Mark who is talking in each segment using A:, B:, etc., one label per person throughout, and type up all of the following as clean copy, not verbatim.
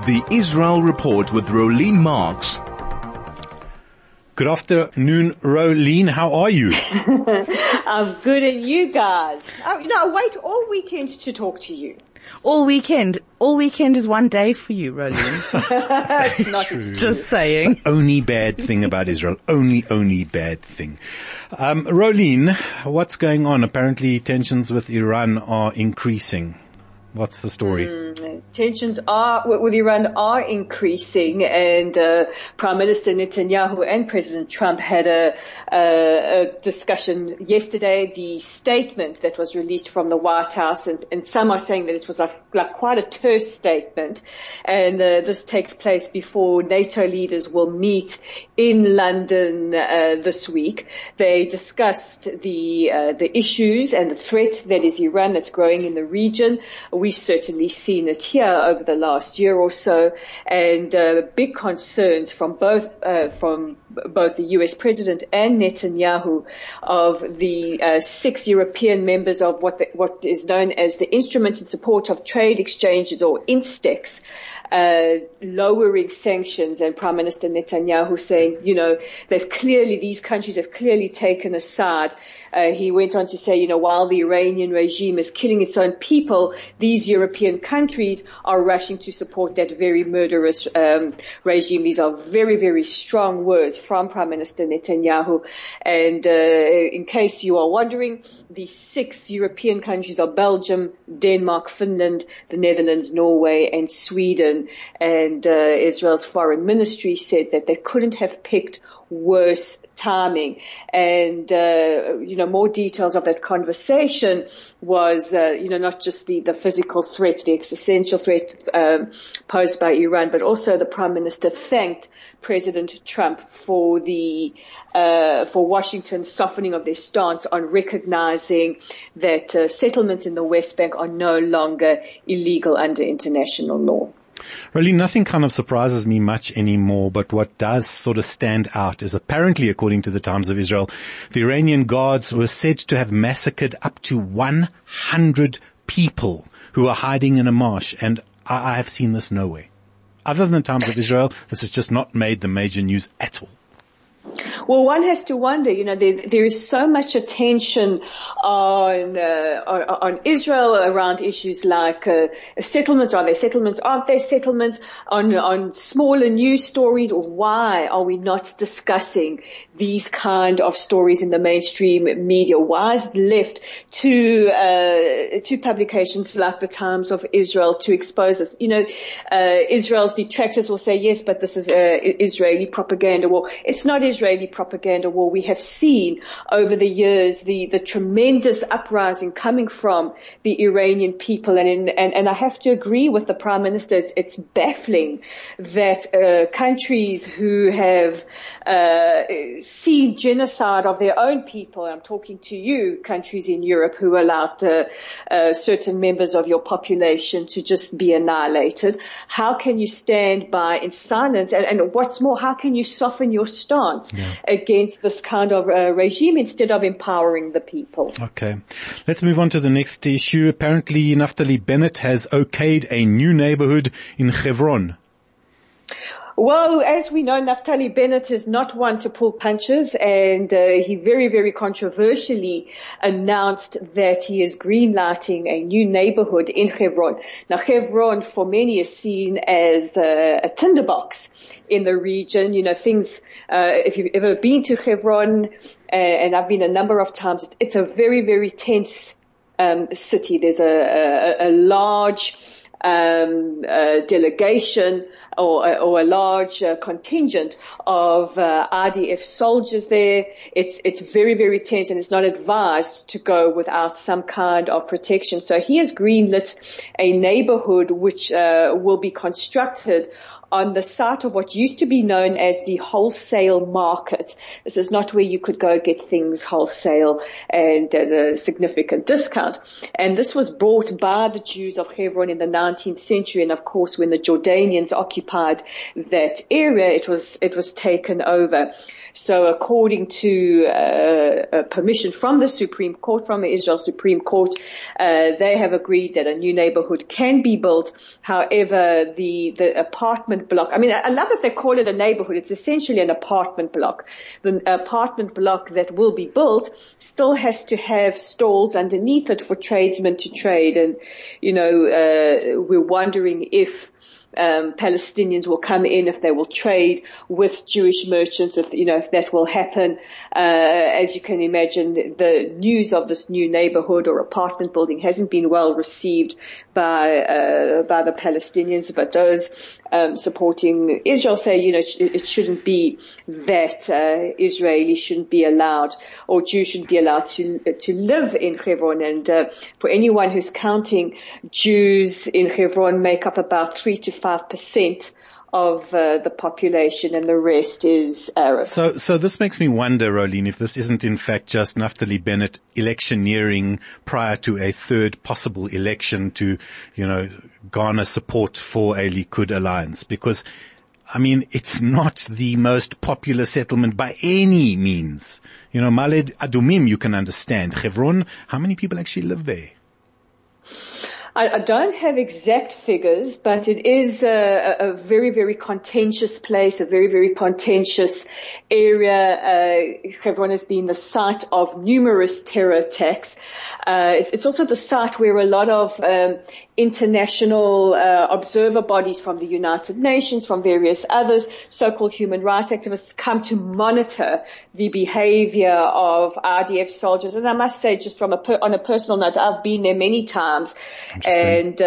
A: The Israel Report with Rolene Marks.
B: Good afternoon, Rolene. How are you?
C: I'm good, and you guys? I wait all weekend to talk to you.
D: All weekend is one day for you, Rolene.
C: It's not
B: True.
D: Just saying.
B: The only bad thing about Israel. Only bad thing. Rolene, what's going on? Apparently tensions with Iran are increasing. What's the story?
C: Tensions with Iran are increasing, and Prime Minister Netanyahu and President Trump had a discussion yesterday. The statement that was released from the White House, and some are saying that it was like quite a terse statement, and this takes place before NATO leaders will meet in London this week. They discussed the issues and the threat that is Iran that's growing in the region. We've certainly seen it here over the last year or so, and big concerns from both the US President and Netanyahu of the 6 European members of what is known as the Instrument in Support of Trade Exchanges, or INSTEX, lowering sanctions, and Prime Minister Netanyahu saying, these countries have clearly taken a side. He went on to say, while the Iranian regime is killing its own people, these European countries are rushing to support that very murderous regime. These are very, very strong words from Prime Minister Netanyahu. And in case you are wondering, the 6 European countries are Belgium, Denmark, Finland, the Netherlands, Norway, and Sweden. And Israel's foreign ministry said that they couldn't have picked worse timing. And more details of that conversation was not just the physical threat, the existential threat posed by Iran, but also the Prime Minister thanked President Trump for Washington softening of their stance on recognizing that settlements in the West Bank are no longer illegal under international law.
B: Really, nothing kind of surprises me much anymore, but what does sort of stand out is apparently, according to the Times of Israel, the Iranian guards were said to have massacred up to 100 people who are hiding in a marsh, and I have seen this nowhere. Other than the Times of Israel, this has just not made the major news at all.
C: Well, one has to wonder, there is so much attention on Israel around issues like settlements. Are there settlements? Aren't there settlements? On smaller news stories? Why are we not discussing these kind of stories in the mainstream media? Why is it left to publications like the Times of Israel to expose this? Israel's detractors will say, yes, but this is Israeli propaganda war. It's not Israeli propaganda war. We have seen over the years the tremendous uprising coming from the Iranian people, and I have to agree with the Prime Minister. It's baffling that countries who have seen genocide of their own people, I'm talking to you, countries in Europe who allowed certain members of your population to just be annihilated. How can you stand by in silence? And what's more, how can you soften your stance against this kind of regime instead of empowering the people?
B: Okay. Let's move on to the next issue. Apparently, Naftali Bennett has okayed a new neighborhood in Hebron.
C: Well, as we know, Naftali Bennett is not one to pull punches, and he very, very controversially announced that he is greenlighting a new neighborhood in Hebron. Now, Hebron for many is seen as a tinderbox in the region. If you've ever been to Hebron, and I've been a number of times, it's a very, very tense city. There's a large delegation or a large contingent of IDF soldiers there. It's very, very tense, and it's not advised to go without some kind of protection. So he has greenlit a neighborhood which will be constructed on the site of what used to be known as the wholesale market. This is not where you could go get things wholesale and at a significant discount. And this was bought by the Jews of Hebron in the 19th century. And of course, when the Jordanians occupied that area, it was taken over. So according to permission from the Supreme Court, from the Israel Supreme Court, they have agreed that a new neighborhood can be built. However, the apartment block, I mean, I love that they call it a neighborhood. It's essentially an apartment block. The apartment block that will be built still has to have stalls underneath it for tradesmen to trade. And, we're wondering if Palestinians will come in, if they will trade with Jewish merchants, if that will happen. As you can imagine, the news of this new neighborhood or apartment building hasn't been well received by the Palestinians, but those supporting Israel say, it shouldn't be that Israelis shouldn't be allowed, or Jews shouldn't be allowed to live in Hebron. And for anyone who's counting, Jews in Hebron make up about 3 to 5% of the population, and the rest is Arab.
B: So this makes me wonder, Roline, if this isn't in fact just Naftali Bennett electioneering prior to a third possible election to, garner support for a Likud alliance. Because, I mean, it's not the most popular settlement by any means. Maled Adumim, you can understand. Hebron, how many people actually live there?
C: I don't have exact figures, but it is a very, very contentious place, a very, very contentious area. Hebron has been the site of numerous terror attacks. It's also the site where a lot of international observer bodies from the United Nations, from various others, so-called human rights activists, come to monitor the behavior of RDF soldiers. And I must say, just on a personal note, I've been there many times, and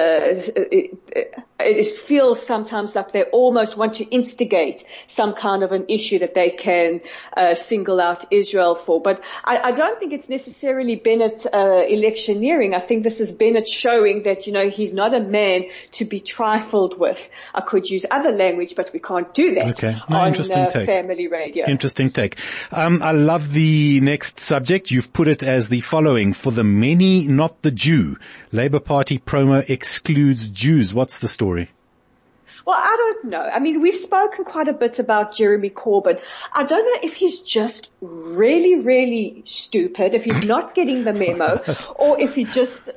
C: it feels sometimes like they almost want to instigate some kind of an issue that they can single out Israel for. But I don't think it's necessarily Bennett electioneering. I think this is Bennett showing that, he's not a man to be trifled with. I could use other language, but we can't do that.
B: Okay. No,
C: on
B: take.
C: Family Radio.
B: Interesting take. I love the next subject. You've put it as the following: for the many, not the Jew. Labour Party promo excludes Jews. What's the story?
C: Well, I don't know. I mean, we've spoken quite a bit about Jeremy Corbyn. I don't know if he's just really, really stupid, if he's not getting the memo, or if he just,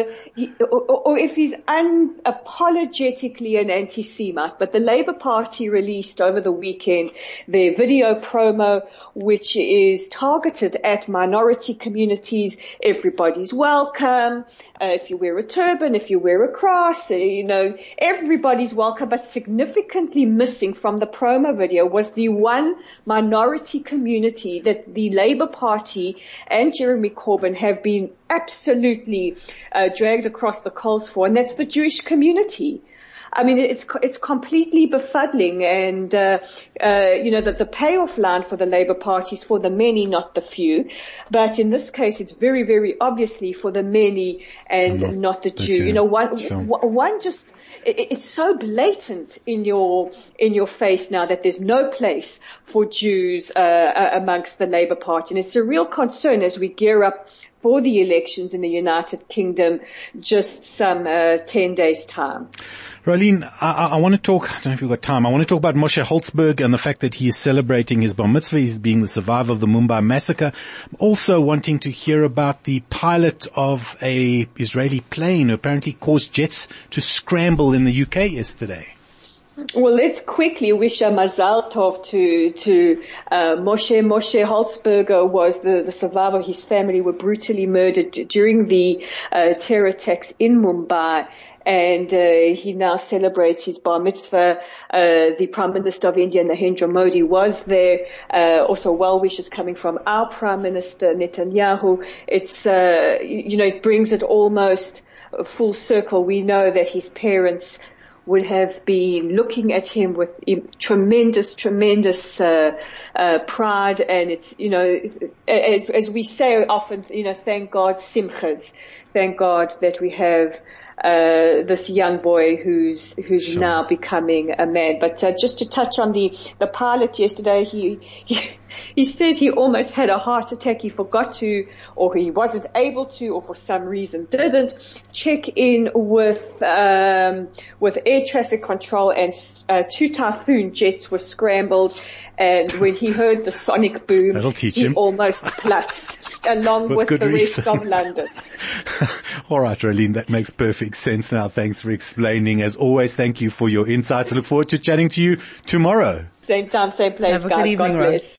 C: or if he's unapologetically an anti-Semite. But the Labour Party released over the weekend their video promo, which is targeted at minority communities. Everybody's welcome. If you wear a turban, if you wear a cross, everybody's welcome. But significantly missing from the promo video was the one minority community that the Labour Party and Jeremy Corbyn have been absolutely dragged across the coals for, and that's the Jewish community. I mean, it's completely befuddling, and that the payoff line for the Labour Party is for the many, not the few. But in this case, it's very, very obviously for the many and not the Jew. One just. It's so blatant in your face now that there's no place for Jews amongst the Labour Party, and it's a real concern as we gear up for the elections in the United Kingdom just some 10 days time.
B: Roline, I want to talk, I don't know if you've got time, I want to talk about Moshe Holzberg and the fact that he is celebrating his bar mitzvah. He's being the survivor of the Mumbai massacre. I'm also wanting to hear about the pilot of a Israeli plane who apparently caused jets to scramble in the UK yesterday.
C: Well, let's quickly wish a mazal tov to Moshe. Moshe Holzberger was the survivor. His family were brutally murdered during the terror attacks in Mumbai. And he now celebrates his bar mitzvah. The Prime Minister of India, Narendra Modi, was there. Also well wishes coming from our Prime Minister Netanyahu. It's it brings it almost full circle. We know that his parents would have been looking at him with tremendous pride, and it's as we say often, thank God, simchas, thank God that we have this young boy who's sure. Now becoming a man. But just to touch on the pilot yesterday, he He says he almost had a heart attack. He forgot to, or he wasn't able to, or for some reason didn't check in with air traffic control, and 2 Typhoon jets were scrambled. And when he heard the sonic boom, he almost plucked along with the rest of London.
B: All right, Rolene, that makes perfect sense now. Thanks for explaining. As always, thank you for your insights. I look forward to chatting to you tomorrow.
C: Same time, same place,
D: Have a
C: guys.
D: good evening,
C: God bless.